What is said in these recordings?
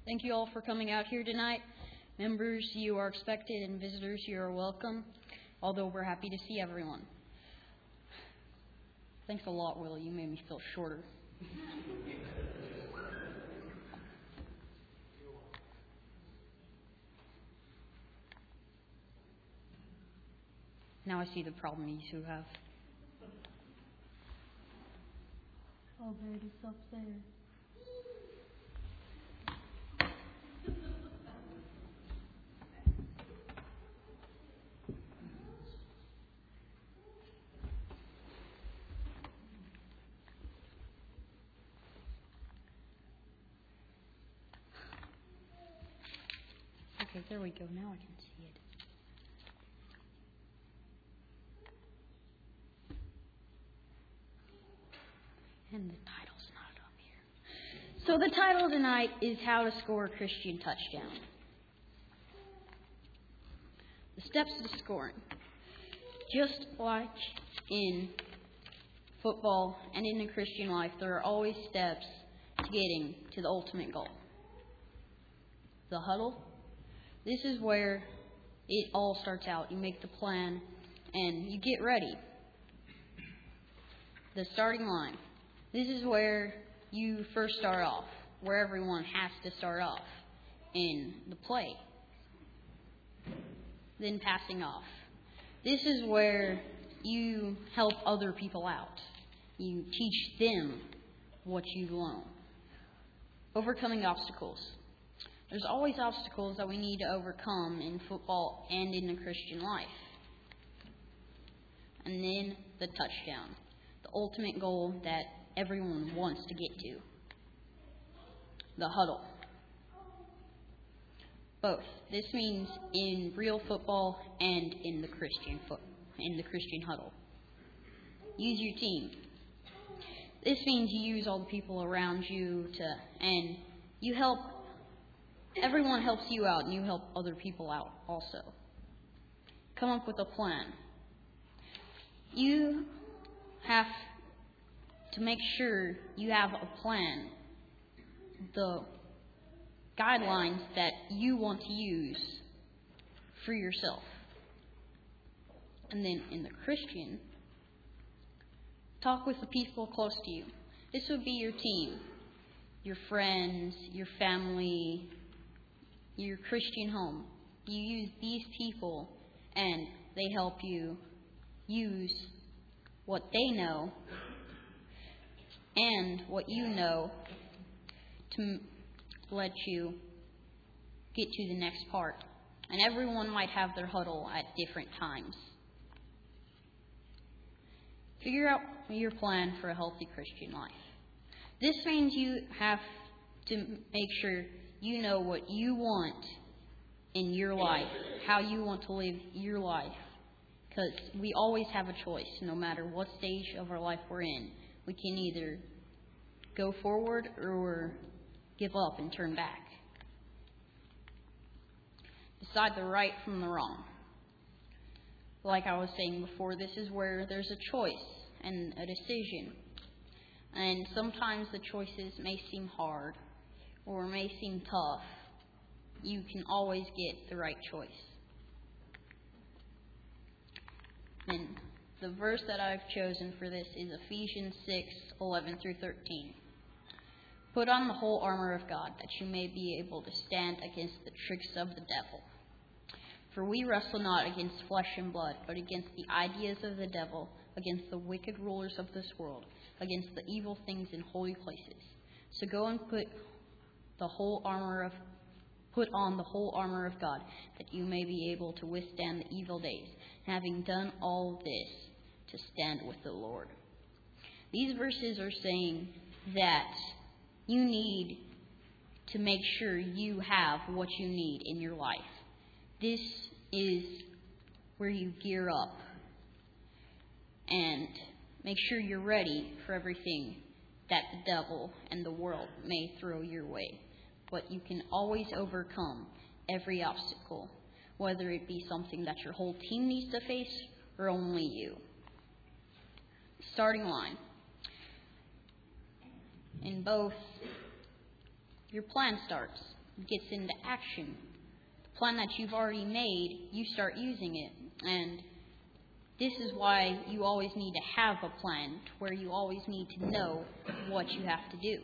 Thank you all for coming out here tonight. Members, you are expected, and visitors, you are welcome, although we're happy to see everyone. Thanks a lot, Willie. You made me feel shorter. Now I see the problem you two have. Oh, Meredith's up there. Okay, there we go. Now I can see it. And the title's not up here. So the title tonight is How to Score a Christian Touchdown. The steps to scoring. Just like in football and in the Christian life, there are always steps to getting to the ultimate goal. The huddle. This is where it all starts out. You make the plan and you get ready. The starting line. This is where you first start off, where everyone has to start off in the play. Then passing off. This is where you help other people out. You teach them what you learn. Overcoming obstacles. There's always obstacles that we need to overcome in football and in the Christian life. And then the touchdown. The ultimate goal that everyone wants to get to. The huddle. Both. This means in real football and in the Christian huddle. Use your team. This means you use all the people around you and you help. Everyone helps you out, and you help other people out also. Come up with a plan. You have to make sure you have a plan. The guidelines that you want to use for yourself. And then in the Christian, talk with the people close to you. This would be your team, your friends, your family, your Christian home. You use these people and they help you use what they know and what you know to let you get to the next part. And everyone might have their huddle at different times. Figure out your plan for a healthy Christian life. This means you have to make sure you know what you want in your life, how you want to live your life. Because we always have a choice, no matter what stage of our life we're in. We can either go forward or give up and turn back. Decide the right from the wrong. Like I was saying before, this is where there's a choice and a decision. And sometimes the choices may seem hard or may seem tough. You can always get the right choice. And the verse that I've chosen for this is Ephesians 6:11 through 13. Put on the whole armor of God, that you may be able to stand against the tricks of the devil. For we wrestle not against flesh and blood, but against the ideas of the devil, against the wicked rulers of this world, against the evil things in holy places. So go and put on the whole armor of God, that you may be able to withstand the evil days, having done all this, to stand with the Lord. These verses are saying that you need to make sure you have what you need in your life. This is where you gear up and make sure you're ready for everything that the devil and the world may throw your way. But you can always overcome every obstacle, whether it be something that your whole team needs to face or only you. Starting line. In both, your plan starts. gets into action. The plan that you've already made, you start using it. And this is why you always need to have a plan, where you always need to know what you have to do.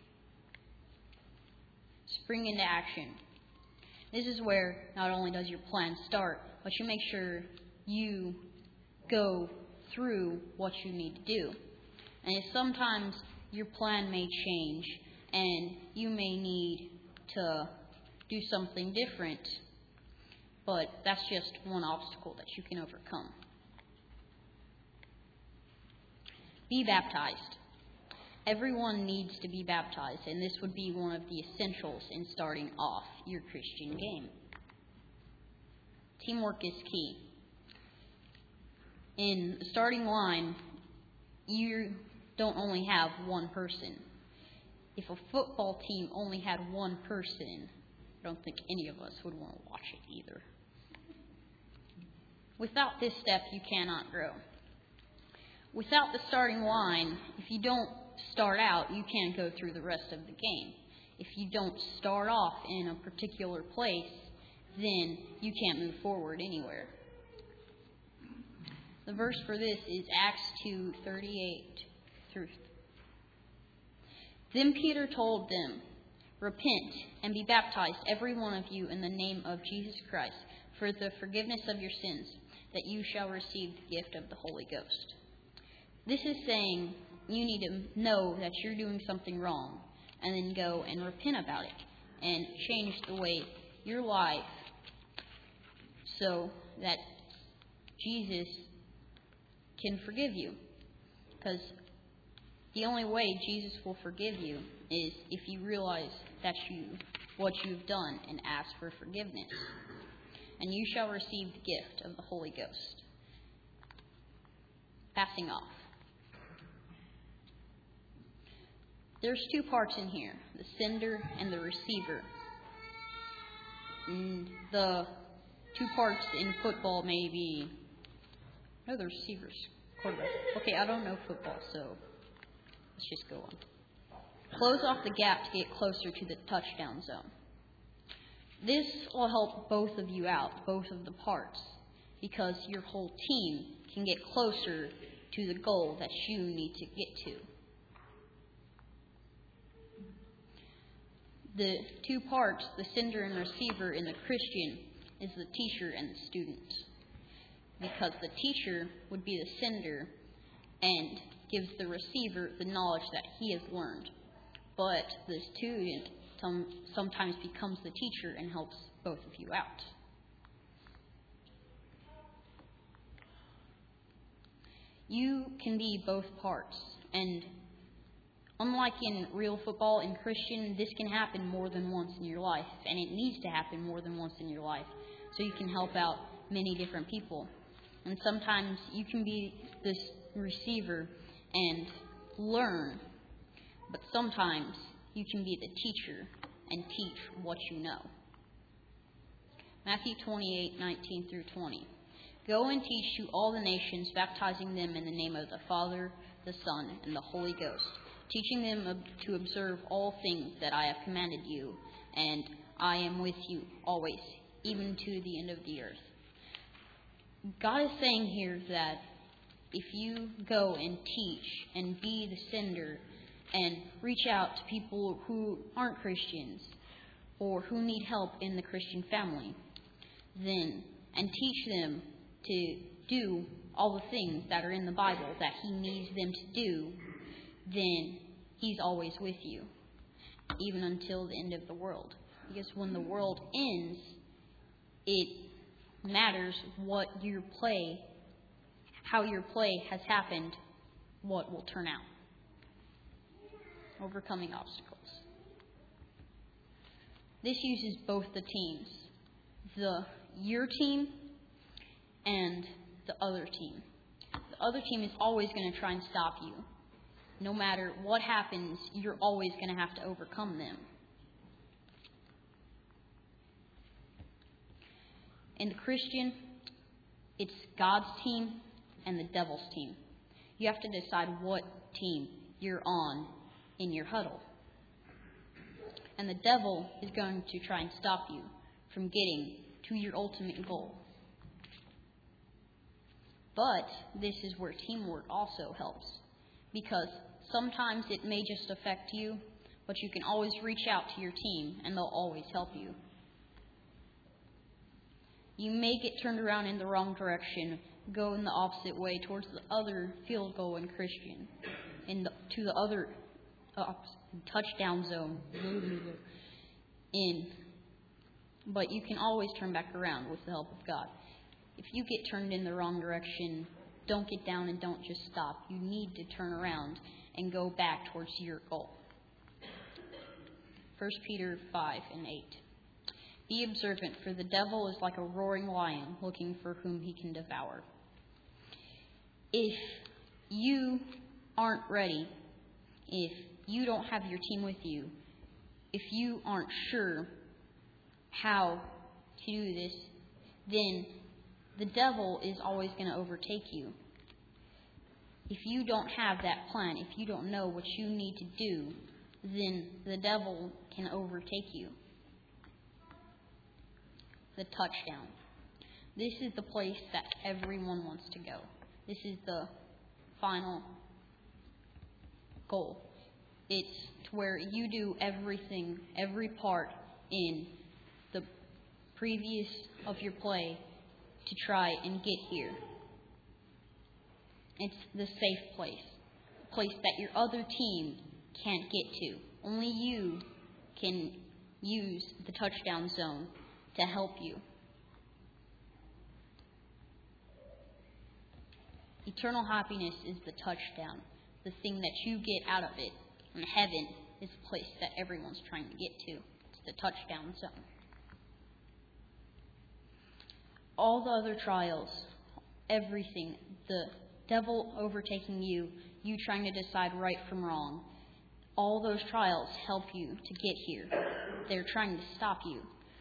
Spring into action. This is where not only does your plan start, but you make sure you go through what you need to do. And sometimes your plan may change, and you may need to do something different, but that's just one obstacle that you can overcome. Be baptized. Everyone needs to be baptized, and this would be one of the essentials in starting off your Christian game. Teamwork is key. In the starting line, you don't only have one person. If a football team only had one person, I don't think any of us would want to watch it either. Without this step, you cannot grow. Without the starting line, if you don't start out, you can't go through the rest of the game. If you don't start off in a particular place, then you can't move forward anywhere. The verse for this is Acts 2:38 through. Then Peter told them, "Repent and be baptized, every one of you, in the name of Jesus Christ, for the forgiveness of your sins, that you shall receive the gift of the Holy Ghost." This is saying you need to know that you're doing something wrong, and then go and repent about it, and change the way your life so that Jesus can forgive you. Because the only way Jesus will forgive you is if you realize that what you've done and ask for forgiveness. And you shall receive the gift of the Holy Ghost. Passing off. There's two parts in here, the sender and the receiver. And the two parts in football may be... No, the receiver's quarterback. Okay, I don't know football, so let's just go on. Close off the gap to get closer to the touchdown zone. This will help both of you out, both of the parts, because your whole team can get closer to the goal that you need to get to. The two parts, the sender and receiver in the Christian, is the teacher and the student. Because the teacher would be the sender and gives the receiver the knowledge that he has learned. But the student sometimes becomes the teacher and helps both of you out. You can be both parts, and unlike in real football, in Christian, this can happen more than once in your life, and it needs to happen more than once in your life, so you can help out many different people. And sometimes you can be this receiver and learn, but sometimes you can be the teacher and teach what you know. Matthew 28:19 through 20. Go and teach to all the nations, baptizing them in the name of the Father, the Son, and the Holy Ghost, teaching them to observe all things that I have commanded you, and I am with you always, even to the end of the earth. God is saying here that if you go and teach and be the sender and reach out to people who aren't Christians or who need help in the Christian family, then and teach them to do all the things that are in the Bible that He needs them to do, then He's always with you, even until the end of the world. Because when the world ends, it matters what your play, how your play has happened, what will turn out. Overcoming obstacles. This uses both the teams, your team and the other team. The other team is always going to try and stop you. No matter what happens, you're always going to have to overcome them. In the Christian, it's God's team and the devil's team. You have to decide what team you're on in your huddle. And the devil is going to try and stop you from getting to your ultimate goal. But this is where teamwork also helps. Because sometimes it may just affect you, but you can always reach out to your team and they'll always help you. You may get turned around in the wrong direction, go in the opposite way towards the other field goal in Christian, to the other touchdown zone. But you can always turn back around with the help of God. If you get turned in the wrong direction, don't get down and don't just stop. You need to turn around and go back towards your goal. 1 Peter 5 and 8. Be observant, for the devil is like a roaring lion looking for whom he can devour. If you aren't ready, if you don't have your team with you, if you aren't sure how to do this, then the devil is always going to overtake you. If you don't have that plan, if you don't know what you need to do, then the devil can overtake you. The touchdown. This is the place that everyone wants to go. This is the final goal. It's to where you do everything, every part in the previous of your play to try and get here. It's the safe place. A place that your other team can't get to. Only you can use the touchdown zone to help you. Eternal happiness is the touchdown, the thing that you get out of it. And heaven is the place that everyone's trying to get to. It's the touchdown zone. All the other trials, everything, the devil overtaking you, you trying to decide right from wrong, all those trials help you to get here. They're trying to stop you.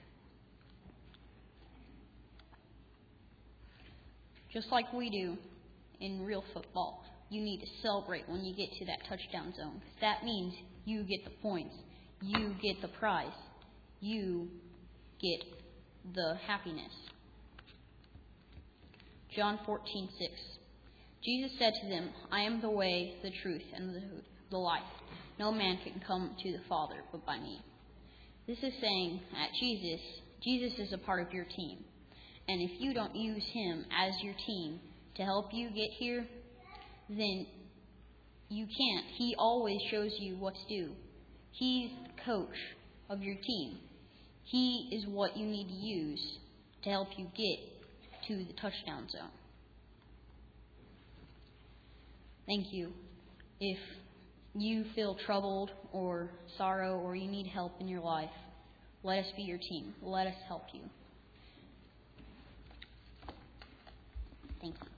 Just like we do in real football, you need to celebrate when you get to that touchdown zone. That means you get the points. You get the prize. You get the happiness. John 14:6. Jesus said to them, I am the way, the truth, and the life. No man can come to the Father but by me. This is saying that Jesus is a part of your team. And if you don't use him as your team to help you get here, then you can't. He always shows you what to do. He's the coach of your team. He is what you need to use to help you get to the touchdown zone. Thank you. If you feel troubled or sorrow or you need help in your life, let us be your team. Let us help you. Thank you.